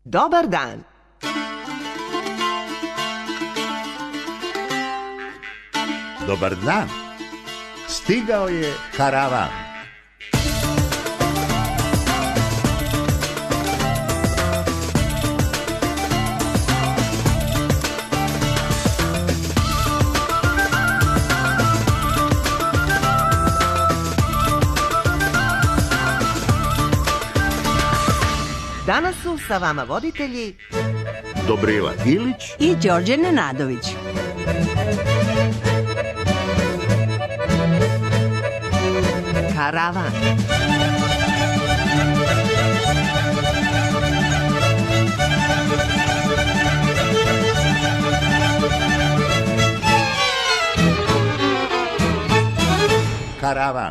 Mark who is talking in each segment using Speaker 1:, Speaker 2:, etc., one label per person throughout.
Speaker 1: Dobar dan.
Speaker 2: Dobar dan. Stigao je karavan.
Speaker 1: Danas su sa vama voditelji
Speaker 2: Dobrila Ilić
Speaker 3: i Đorđe Nenadović.
Speaker 1: Karavan.
Speaker 2: Karavan.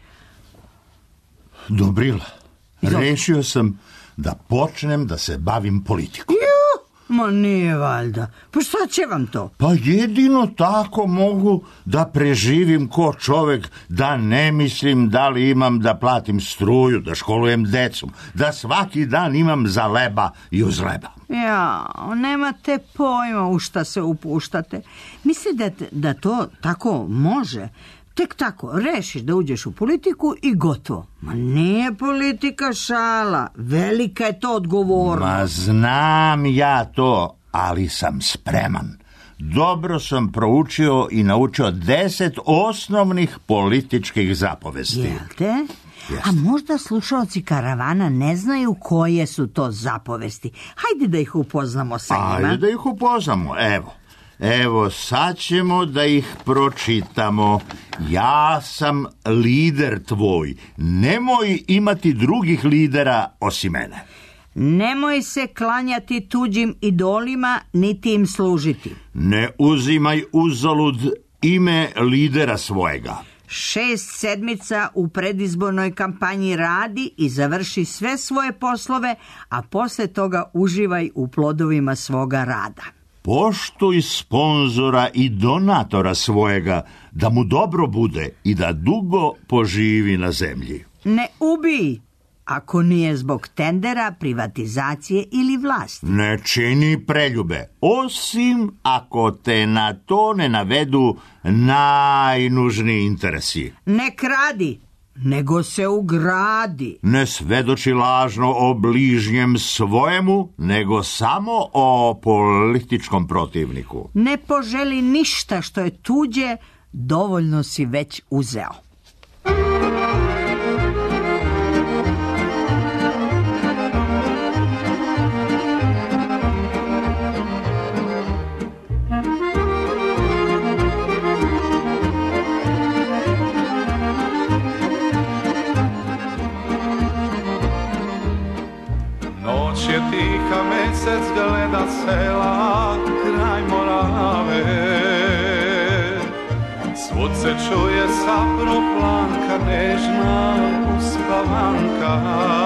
Speaker 2: Dobrila, rešio sam da počnem da se bavim politikom.
Speaker 3: Ma nije valjda. Pa šta će vam to?
Speaker 2: Pa jedino tako mogu da preživim ko čovek, da ne mislim da li imam da platim struju, da školujem decu, da svaki dan imam za leba i uz leba.
Speaker 3: Ja, nemate pojma u šta se upuštate. Mislite da to tako može? Tek tako, rešiš da uđeš u politiku i gotovo. Ma nije politika šala, velika je to odgovornost.
Speaker 2: Ma znam ja to, ali sam spreman. Dobro sam proučio i naučio 10 osnovnih političkih zapovesti.
Speaker 3: Jel te? A možda slušalci karavana ne znaju koje su to zapovesti. Hajde da ih upoznamo sa njima.
Speaker 2: Hajde da ih upoznamo, Evo, sad ćemo da ih pročitamo. Ja sam lider tvoj. Nemoj imati drugih lidera osim mene.
Speaker 3: Nemoj se klanjati tuđim idolima, niti im služiti.
Speaker 2: Ne uzimaj uzalud ime lidera svojega.
Speaker 3: 6 sedmica u predizbornoj kampanji radi i završi sve svoje poslove, a posle toga uživaj u plodovima svoga rada.
Speaker 2: Poštuj sponzora i donatora svojega, da mu dobro bude i da dugo poživi na zemlji.
Speaker 3: Ne ubij, ako nije zbog tendera, privatizacije ili vlasti.
Speaker 2: Ne čini preljube, osim ako te na to ne navedu najnužniji interesi.
Speaker 3: Ne kradi, nego se ugradi.
Speaker 2: Ne svedoči lažno o bližnjem svojemu, nego samo o političkom protivniku.
Speaker 3: Ne poželi ništa što je tuđe, dovoljno si već uzeo.
Speaker 4: Je tiha, mesec gleda sela kraj Morave. Svud se čuje saproplanka, nežna uspavanka.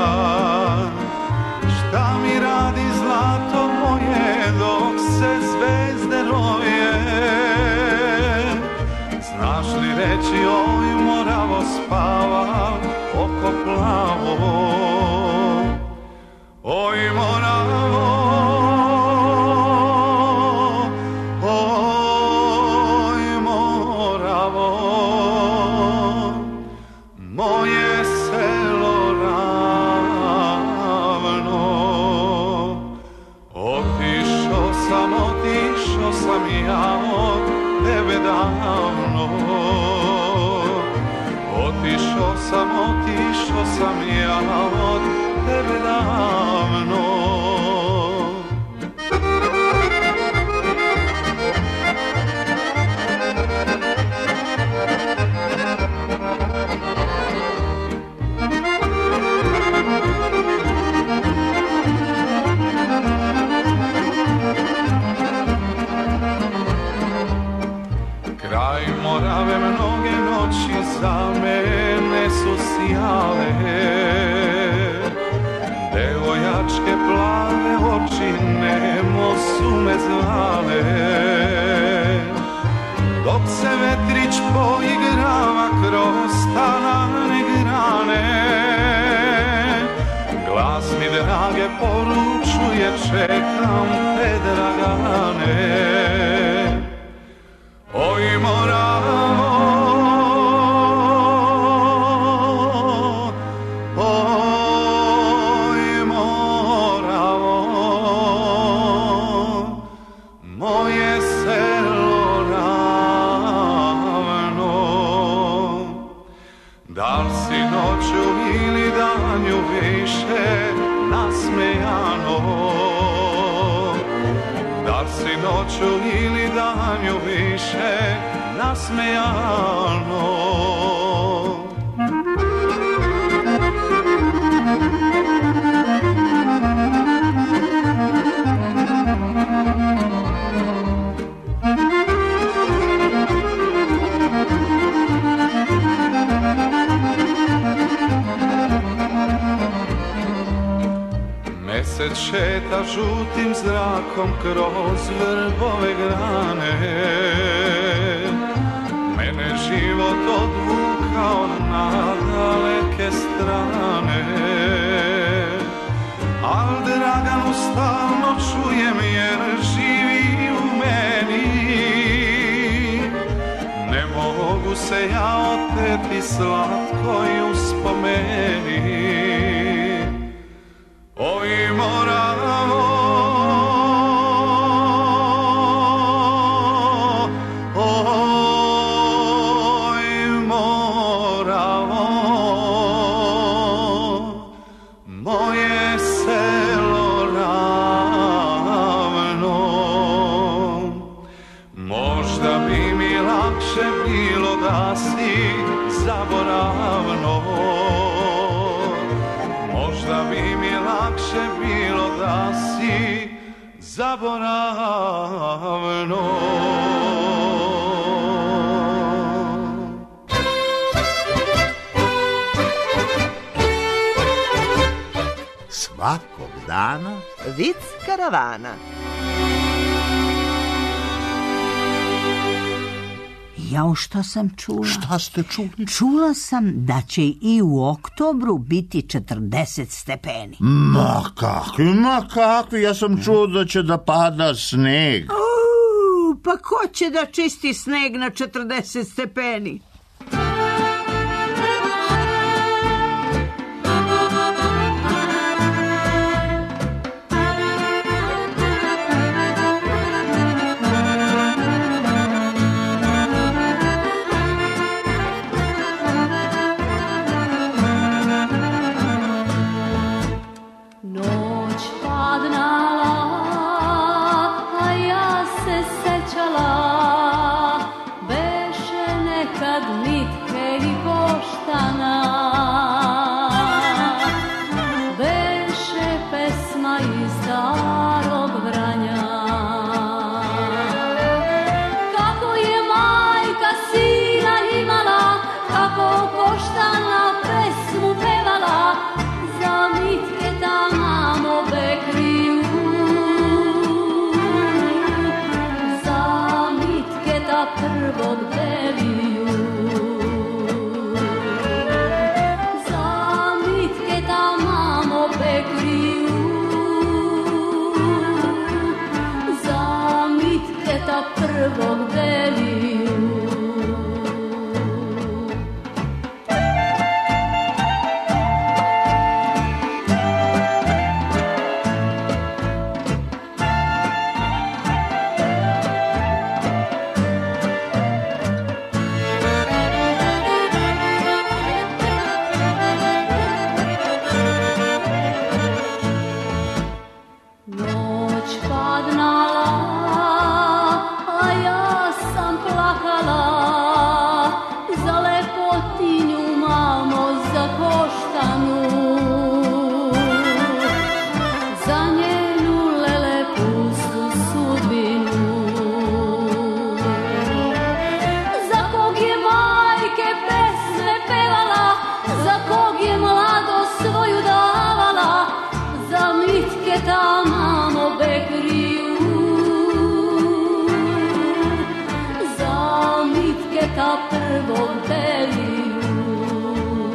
Speaker 4: Šta mi radi zlato moje dok se zvezde roje? Znaš li reći oj Moravo, spava oko plavo? Oj Moravo, oj Moravo, moje selo ravno. Otišao sam ja od tebe davno. Otišao sam ja od tebe davno. Kraj Morave mnoge noći za mene su sjale. Devojčke plave oči nemo su me zvale. Dok se vetrić poigrava kroz stanane grane, glas mi drage poručuje čekam te dragane. Oj Moravo, oj Moravo, moje selo ravno. Da li si noću ili danju više nasmejano? Da li si noću ili danju više nasmejano? Mesec šeta žutim zrakom kroz vrbove grane. Mene život odvukao na daleke strane. Al Draganu stalno čujem jer živi u meni. Ne mogu se ja oteti slatkoj uspomeni. Oj Moravo, oj Moravo, moje selo ravno. Možda bi mi lakše bilo da si zaboravno. Možda bi mi lakše bilo da si zaboravno.
Speaker 2: Svakog dana
Speaker 1: Vic karavana.
Speaker 3: Jao, šta sam čula?
Speaker 2: Šta ste čuli?
Speaker 3: Čula sam da će i u oktobru biti 40 stepeni.
Speaker 2: Ma kakvi, ja sam čuo da će da pada sneg.
Speaker 3: Pa ko će da čisti sneg na 40 stepeni?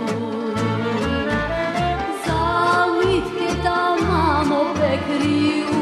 Speaker 5: Za mitke ta mamo pe kriju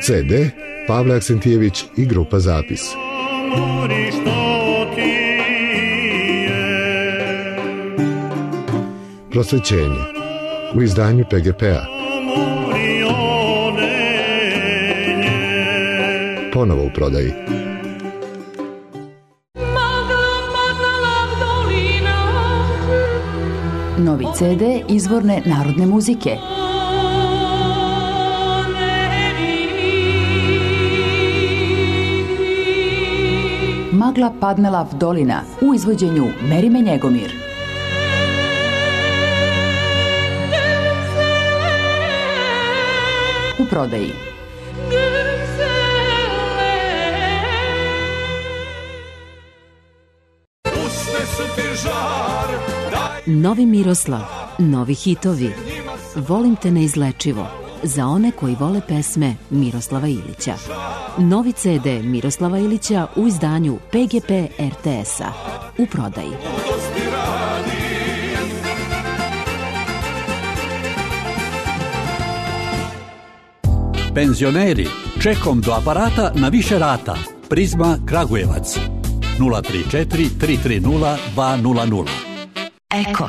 Speaker 5: CD Pavle Aksentijević i grupa Zapis. Prosvećenje u izdanju PGP-a. Ponovo u prodaji.
Speaker 6: Novi CD izvorne narodne muzike. Magla padnela v dolina u izvođenju Merime Njegomir. U prodaji.
Speaker 7: Novi Miroslav, novi hitovi. Volim te neizlečivo. Za one koji vole pesme Miroslava Ilića. Novi CD Miroslava Ilića u izdanju PGP RTS-a. U prodaji.
Speaker 8: Penzioneri, čekom do aparata na više rata. Prizma Kragujevac 034 330 200.
Speaker 7: Eko.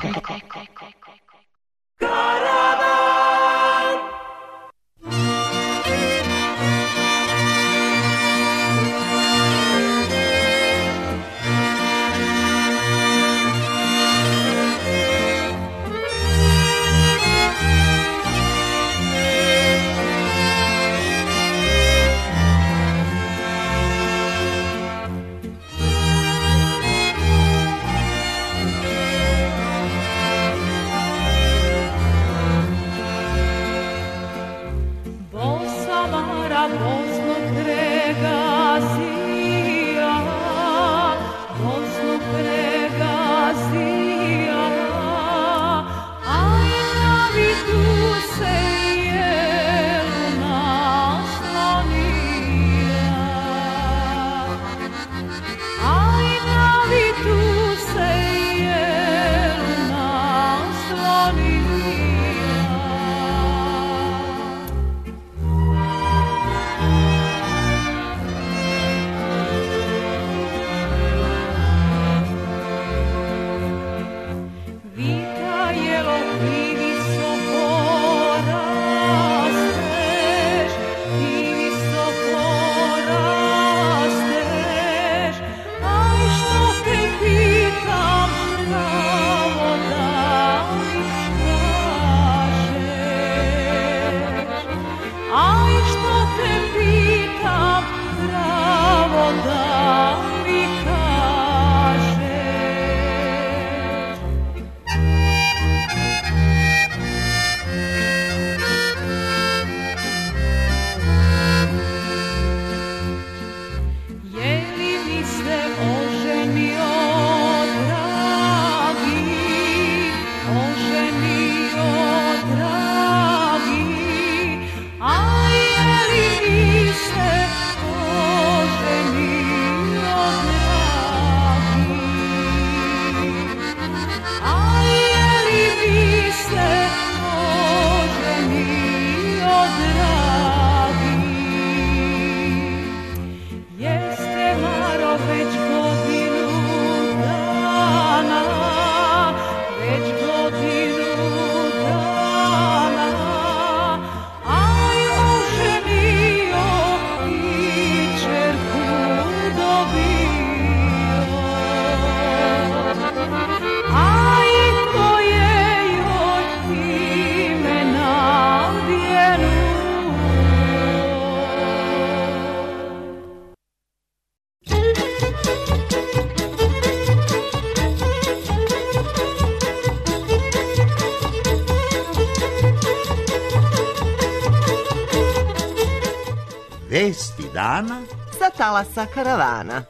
Speaker 2: Vesti dana
Speaker 1: sa talasa karavana.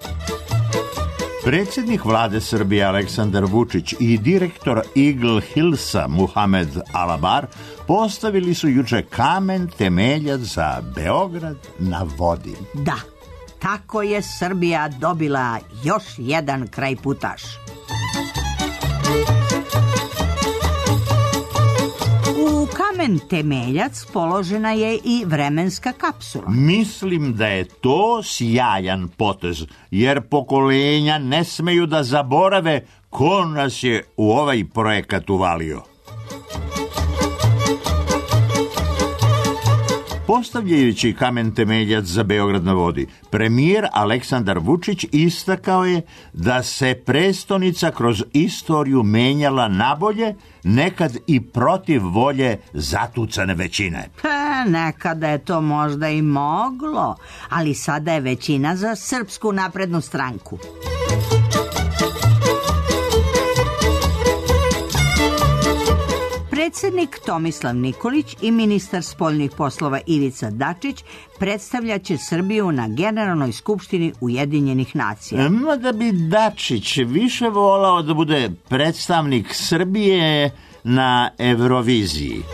Speaker 2: Predsjednik vlade Srbije Aleksandar Vučić i direktor Eagle Hillsa Muhamed Alabar postavili su juče kamen temeljac za Beograd na vodi.
Speaker 3: Da, tako je Srbija dobila još jedan krajputaš. U kamen temeljac položena je i vremenska kapsula.
Speaker 2: Mislim da je to sjajan potez, jer pokolenja ne smeju da zaborave ko nas je u ovaj projekat uvalio. Postavljajući kamen temeljac za Beograd na vodi, premijer Aleksandar Vučić istakao je da se prestonica kroz istoriju menjala nabolje, nekad i protiv volje zatucane većine.
Speaker 3: Nekada je to možda i moglo, ali sada je većina za Srpsku naprednu stranku. Predsjednik Tomislav Nikolić i ministar spoljnih poslova Ivica Dačić predstavljaće Srbiju na Generalnoj skupštini Ujedinjenih nacija.
Speaker 2: Da bi Dačić više volao da bude predstavnik Srbije na Euroviziji.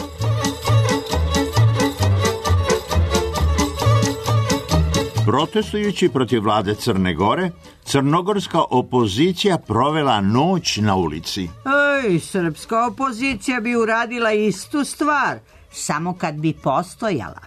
Speaker 2: Protestujući protiv vlade Crne Gore, crnogorska opozicija provela noć na ulici.
Speaker 3: Srpska opozicija bi uradila istu stvar, samo kad bi postojala.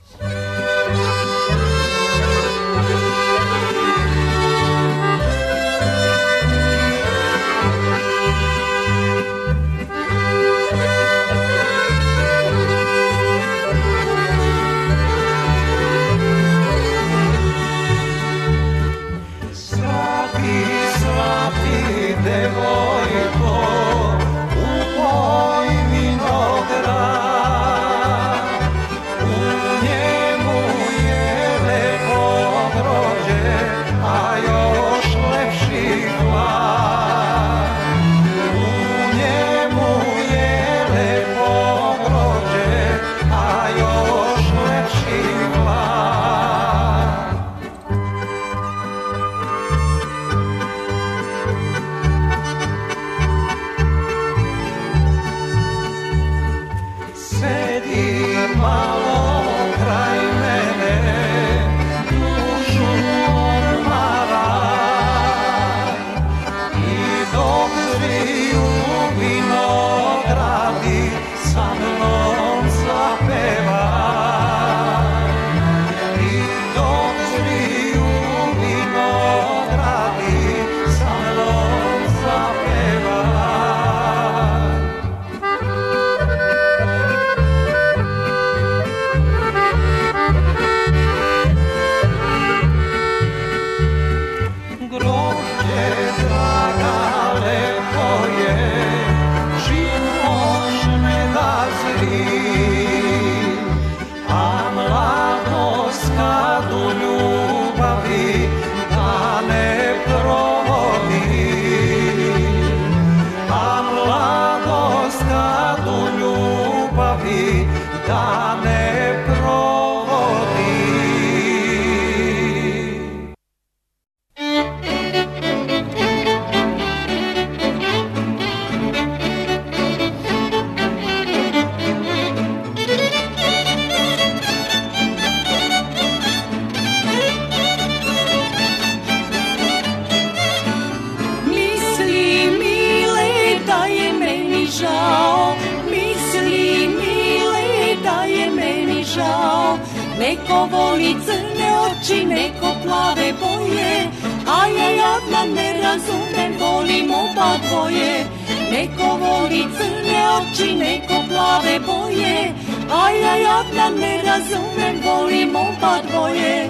Speaker 9: Neko voli crne oči, neko plave boje, a ja jadna ne razumem, volim oba dvoje. Neko voli crne oči, neko plave boje, a ja jadna ne razumem, volim oba dvoje.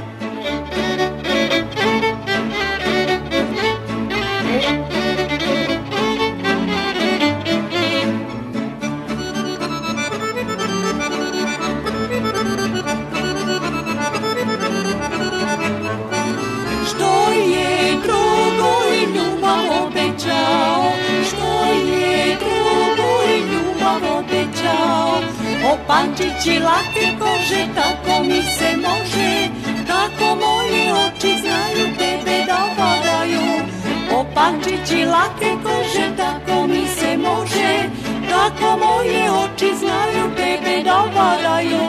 Speaker 9: Pančići lake kože, tako mi se može, kako moje oči znaju tebe da varaju. O pančići lake kože, tako mi se može, kako moje oči znaju tebe da varaju.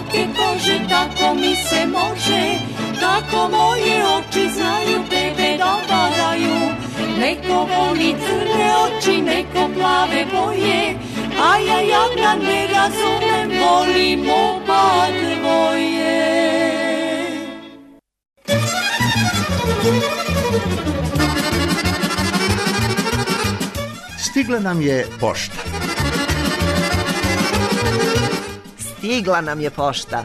Speaker 9: jake kože, tako mi se može, tako moje oči znaju tebe da varaju. Neko voli crne oči, neko plave boje, a ja jadna ne razumem, volim oba dvoje.
Speaker 2: Stigla nam je pošta.
Speaker 1: Stigla nam je pošta.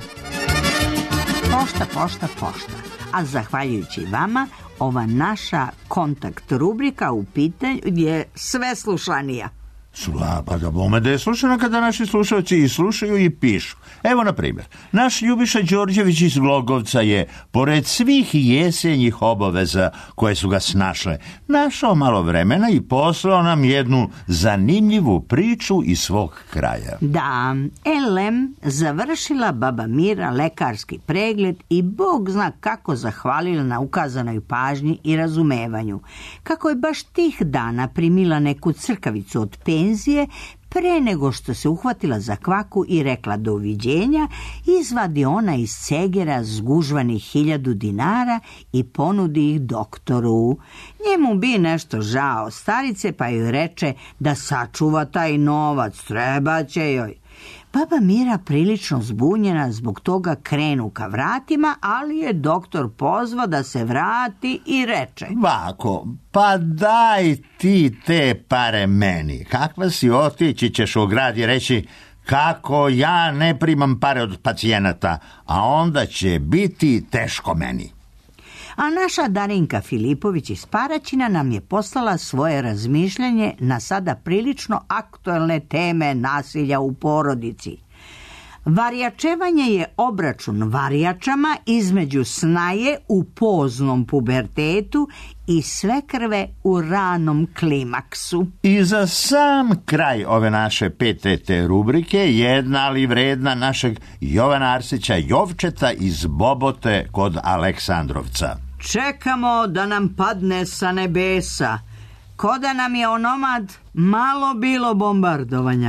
Speaker 3: Pošta. A zahvaljujući vama, ova naša kontakt rubrika u pitanju je sve slušanija.
Speaker 2: Pa da bome da je slušano kada naši slušalci i slušaju i pišu. Evo, na primjer, naš Ljubiša Đorđević iz Glogovca je, pored svih jesenjih obaveza koje su ga snašle, našao malo vremena i poslao nam jednu zanimljivu priču iz svog kraja.
Speaker 3: Da, Elem završila baba Mira lekarski pregled i Bog zna kako zahvalila na ukazanoj pažnji i razumevanju. Kako je baš tih dana primila neku crkavicu od penzije, pre nego što se uhvatila za kvaku i rekla doviđenja, izvadi ona iz cegera zgužvanih 1000 dinara i ponudi ih doktoru. Njemu bi nešto žao starice, pa joj reče da sačuva taj novac, treba će joj. Baba Mira, prilično zbunjena zbog toga, krenu ka vratima, ali je doktor pozvao da se vrati i reče:
Speaker 2: Vako, pa daj ti te pare meni. Kakva si, otići ćeš u grad i reći kako ja ne primam pare od pacijenata, a onda će biti teško meni.
Speaker 3: A naša Darinka Filipović iz Paraćina nam je poslala svoje razmišljanje na sada prilično aktuelne teme nasilja u porodici. Varjačevanje je obračun varjačama između snaje u poznom pubertetu i svekrve u ranom klimaksu.
Speaker 2: I za sam kraj ove naše PTT rubrike, jedna ali vredna našeg Jovana Arsića Jovčeta iz Bobote kod Aleksandrovca.
Speaker 3: Čekamo da nam padne sa nebesa, ko da nam je onomad malo bilo bombardovanja.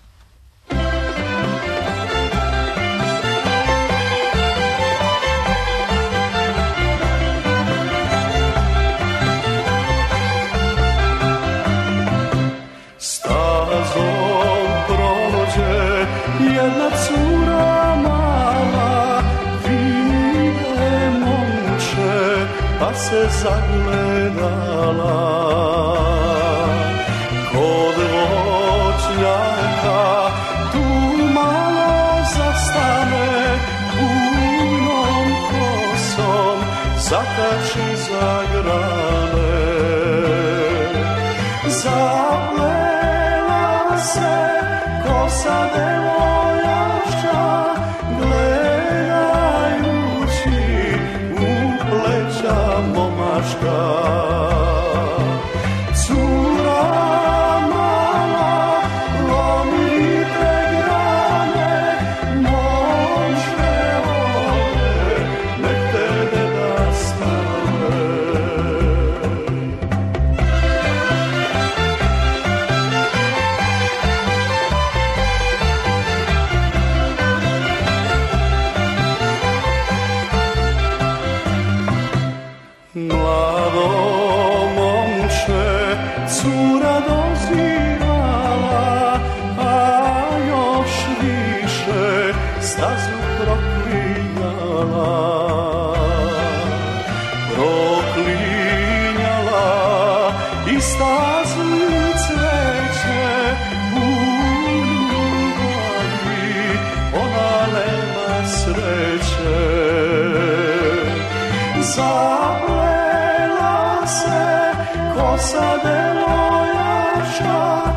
Speaker 4: Stazom prođe jedna cura mala, vide momče, pa se zagledala. Kod voćnjaka tu malo zastane, bujnom kosom zakači za grane. Zaplela se kosa devojaka, gledajući u pleća momaška. Cura mala, lomite grane, momče ode, nek te deda stane. Mlado momče, cura dozirala, a još više stazu proklinjala. Proklinjala i stazu cveće, u ljubavi ona nema sreće. Zaplela se kosa devojaka,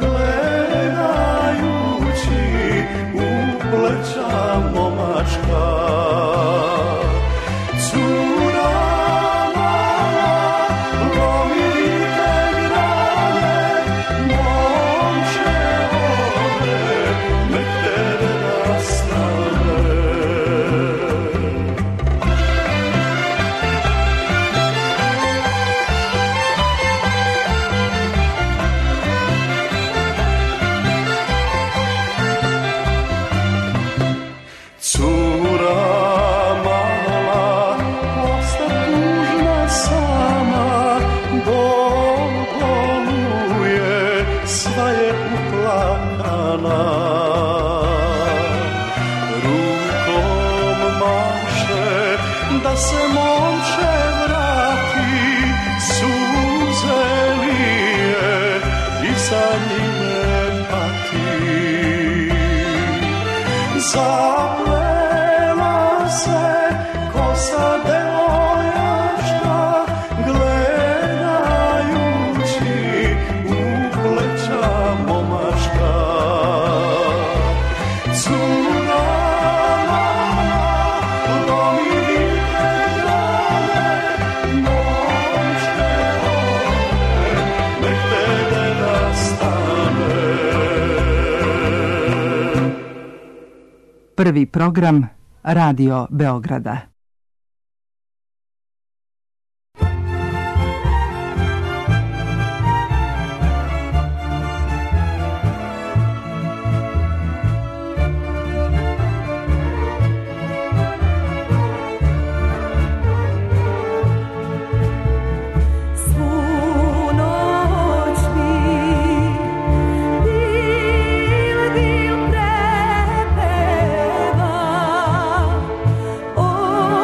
Speaker 4: gledajući u pleća momačka. Cura mala, lomite grane, momče ode, nek te deda stane. da se momče vrati, suze lije i sa njime pati. Zaplela se kosa devojaka, gledajući u pleća momaška. Cura lomi vinograde, momče one, nek tebe nastane.
Speaker 10: Prvi program Radio Beograda.
Speaker 9: Oh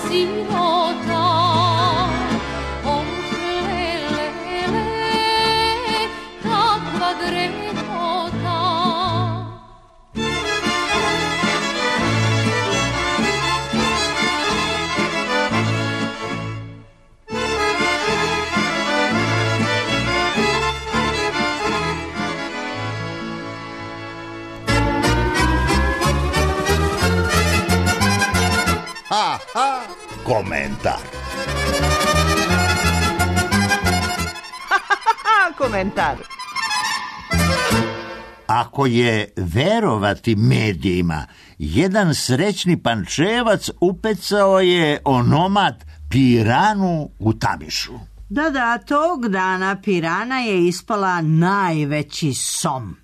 Speaker 9: sirota. Oh, lele, kakva grehota.
Speaker 2: Komentar.
Speaker 1: Komentar.
Speaker 2: Ako je verovati medijima, jedan srećni Pančevac upecao je onomad piranu u Tamišu.
Speaker 3: Da, tog dana pirana je ispala najveći som.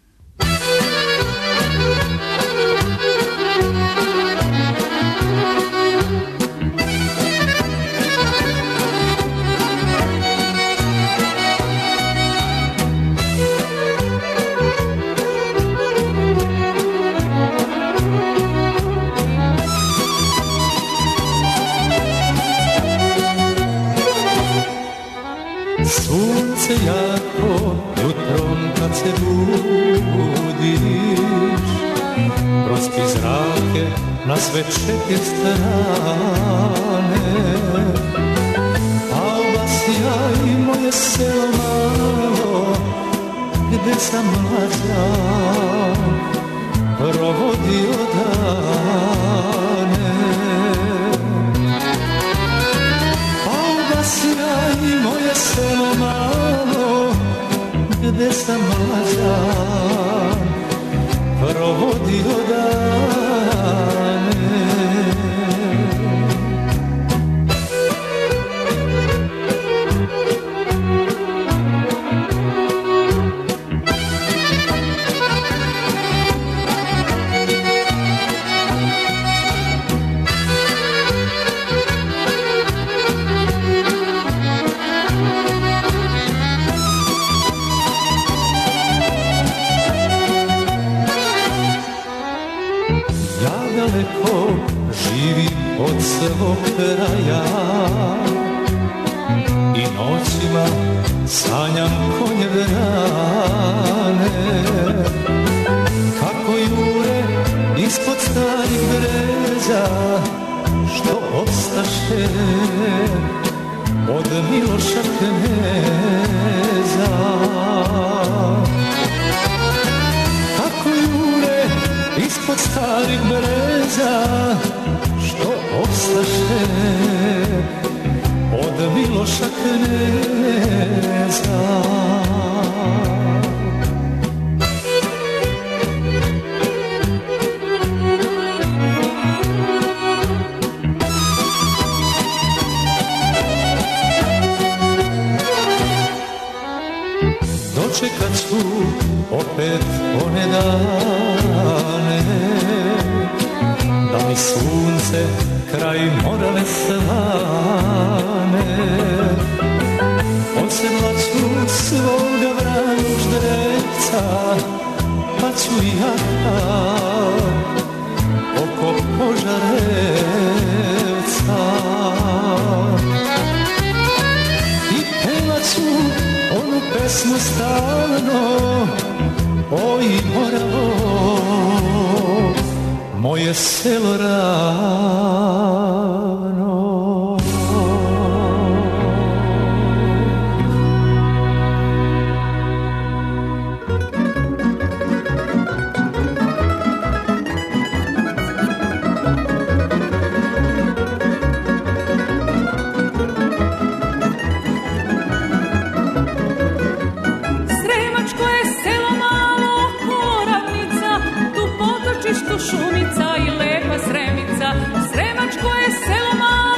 Speaker 4: Sunce jako jutrom kad se budiš, prospi zrake na sve četiri strane, a vas ja i moje selo malo, gde sam mlađa provodio dane. A vas ja i moje selo malo, gde sam mlađa provodio dane. Daleko živim od svog kraja i noćima sanjam konje vrane, kako jure ispod starih breza, što ostaše od Miloša kneza. Kako jure ispod starih breza, što ostaše od Miloša kneza. Dočekat ću opet one dane, da mi sunce kraj morale slane. Odsedlat ću svoga vranog ždrevca, pa ću ja oko Požarevca. I pevat ću onu pesmu stalno, oj Moravo, moje selo ravno.
Speaker 9: Šumica i lepa Sremica, Sremačko je selo malo.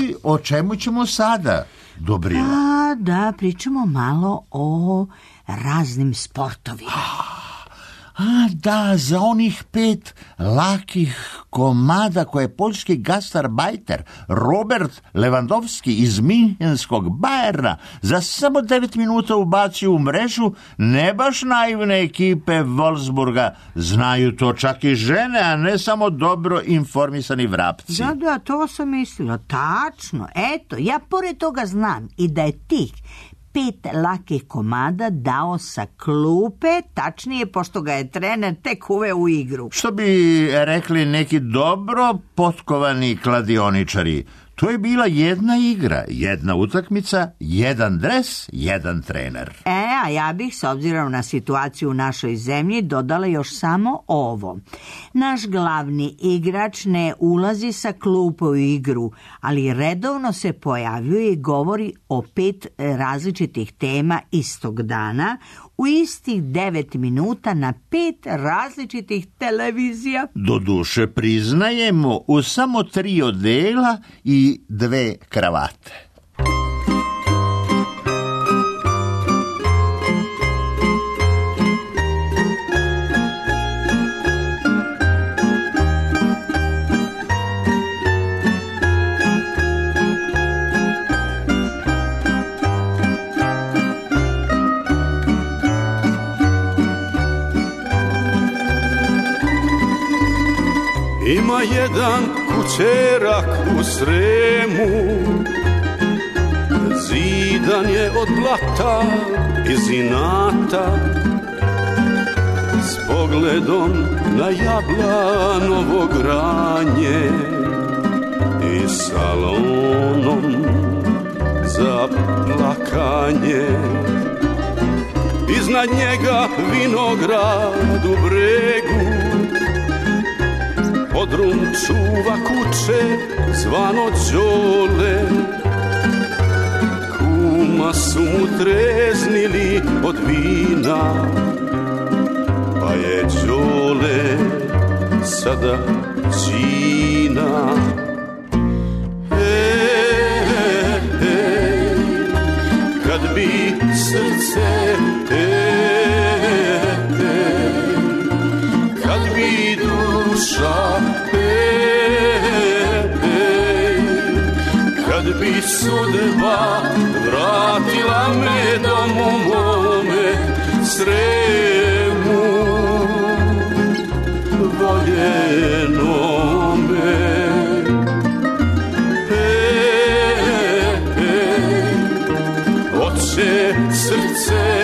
Speaker 2: Ali o čemu ćemo sada, Dobrila?
Speaker 3: Da pričamo malo o raznim sportovima.
Speaker 2: Da, za onih 5 lakih komada koje je poljski gastarbajter Robert Lewandowski iz Minhenskog Bayerna za samo 9 minuta ubacio u mrežu, ne baš naivne ekipe Wolfsburga, znaju to čak i žene, a ne samo dobro informisani vrapci.
Speaker 3: Da, to sam mislila, tačno. Eto, ja pored toga znam i da je tih 5 lakih komada dao sa klupe, tačnije pošto ga je trener tek uveo u igru.
Speaker 2: Što bi rekli neki dobro potkovani kladioničari, to je bila jedna igra, jedna utakmica, jedan dres, jedan trener.
Speaker 3: A ja bih, s obzirom na situaciju u našoj zemlji, dodala još samo ovo. Naš glavni igrač ne ulazi sa klupe u igru, ali redovno se pojavljuje i govori o 5 različitih tema istog dana, u istih 9 minuta na 5 različitih televizija.
Speaker 2: Doduše, priznajemo, u samo 3 odela i 2 kravate.
Speaker 4: Ima jedan kućerak u Sremu, zidan je od blata i zinata, s pogledom na Jablanovo granje i salonom za plakanje. Iznad njega vinograd u bregu, podrum čuva kuće zvano Đole. Kuma su mu treznili od vina, pa je Đole sada đina. Kad bi srce, kad bi duša, kad bi sudba vratila me domu mome Sremu voljenome. Oče srce,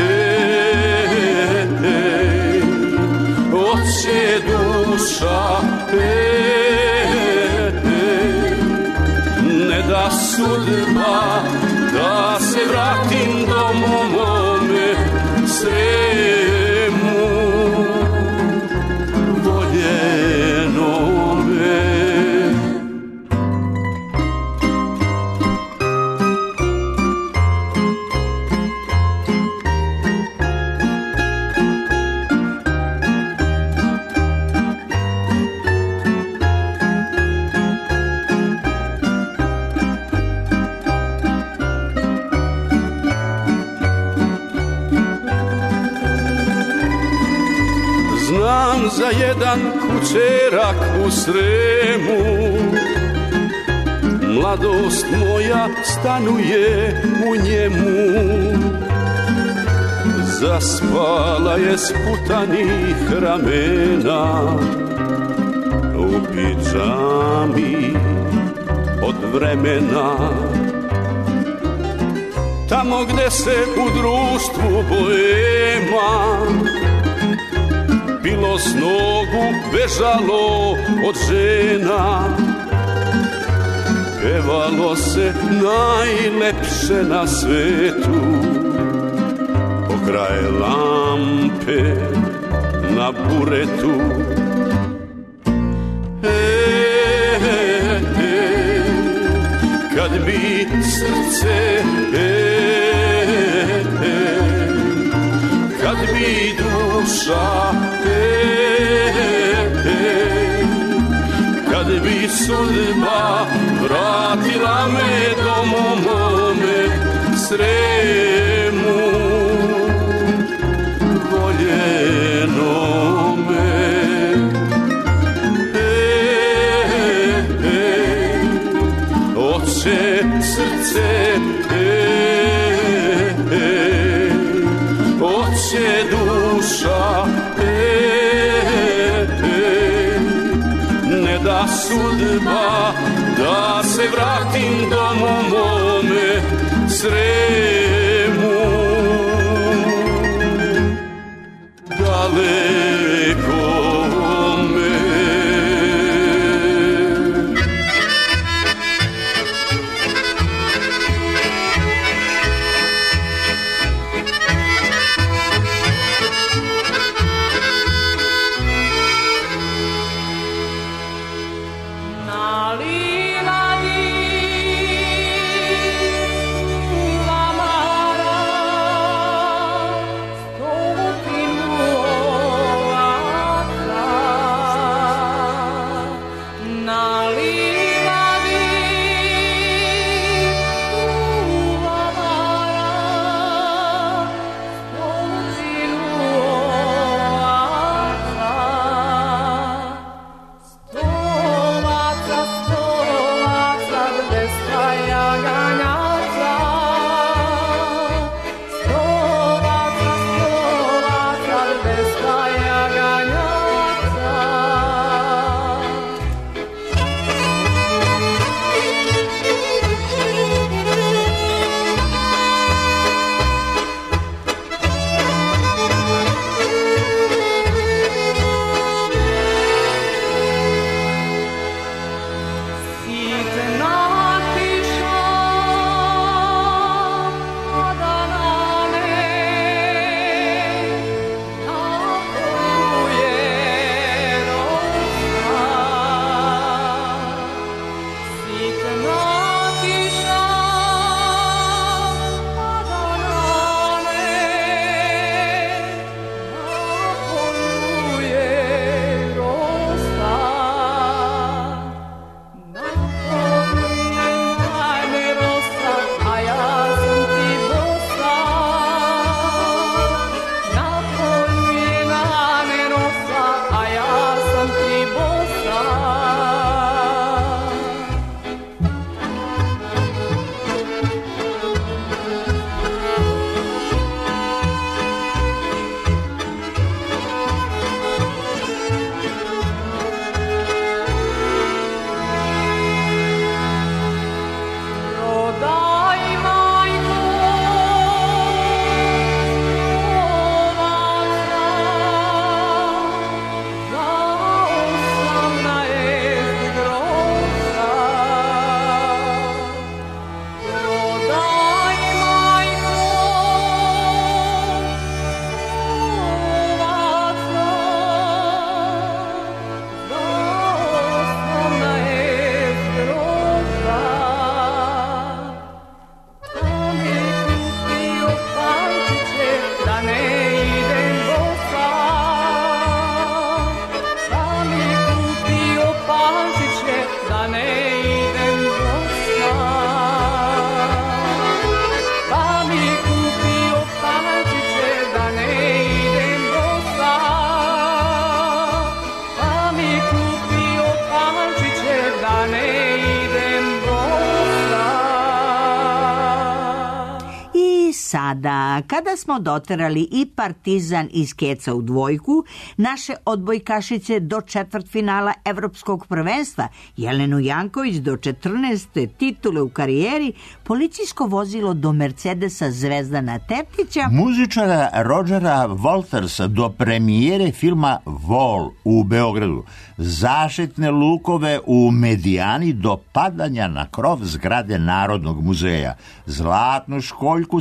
Speaker 4: oče duša, ne da sudba da se vratim domu mome Sremu voljenome. Znam za jedan kućerak u Sremu, mladost moja stanuje u njemu. Zaspala je sputanih ramena u pidžami od vremena. Tamo gde se u društvu boema bilo s nogu bežalo od žena, pevalo se najlepše na svetu, pokraj lampe na buretu. Kad bi srce, kad bi duša, kad bi
Speaker 11: bi sudba vratila me domu mome Sremu voljenome. Oče srce, oče duša, ne da sudba da se vratim domu mome Sremu daleko me.
Speaker 3: Sada, kada smo doterali i Partizan iz keca u dvojku, naše odbojkašice do četvrtfinala evropskog prvenstva, Jelenu Janković do 14. titule u karijeri, policijsko vozilo do Mercedesa Zvezdana Tertića,
Speaker 2: muzičara Rodgera Waltersa do premijere filma Vol u Beogradu, zaštitne lukove u Medijani do padanja na krov zgrade Narodnog muzeja, zlatnu školjku Sunset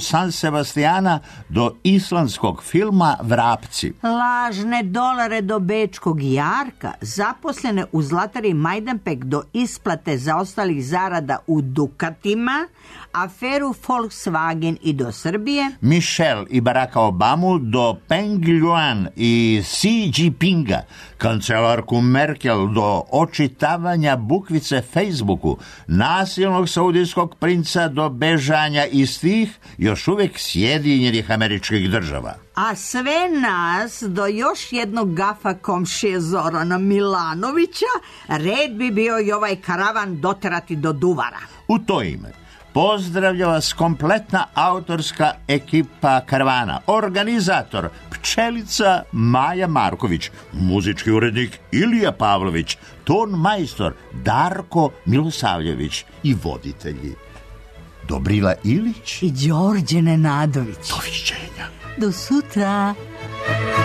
Speaker 2: Sebastijana do islandskog filma Vrapci.
Speaker 3: Lažne dolare do bečkog jarka, zaposlene u Zlatari Majdanpek do isplate zaostalih zarada u dukatima, aferu Volkswagen i do Srbije,
Speaker 2: Michelle i Baracka Obamu do Peng Ljuan i Xi Jinpinga, kancelarku Merkel do očitavanja bukvice Facebooku, nasilnog saudijskog princa do bežanja iz tih još uvijek Sjedinjenih Američkih Država.
Speaker 3: a sve nas do još jednog gafa komšije Zorana Milanovića, red bi bio i ovaj karavan doterati do Duvara.
Speaker 2: U to ime pozdravlja vas kompletna autorska ekipa karavana, organizator Pčelica Maja Marković, muzički urednik Ilija Pavlović, ton majstor Darko Milosavljević i voditelji Dobrila Ilić
Speaker 3: i Đorđe Nenadović.
Speaker 2: Doviđenja.
Speaker 3: Do sutra.